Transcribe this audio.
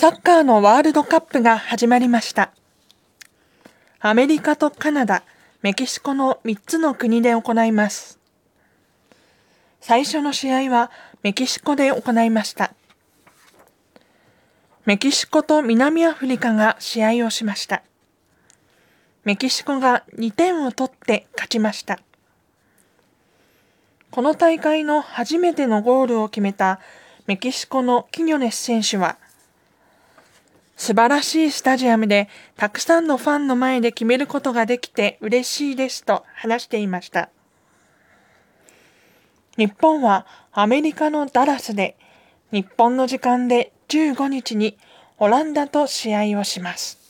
サッカーのワールドカップが始まりました。アメリカとカナダ、メキシコの3つの国で行います。最初の試合はメキシコで行いました。メキシコと南アフリカが試合をしました。メキシコが2点を取って勝ちました。この大会の初めてのゴールを決めたメキシコのキニョネス選手は、素晴らしいスタジアムでたくさんのファンの前で決めることができて嬉しいですと話していました。日本はアメリカのダラスで日本の時間で15日にオランダと試合をします。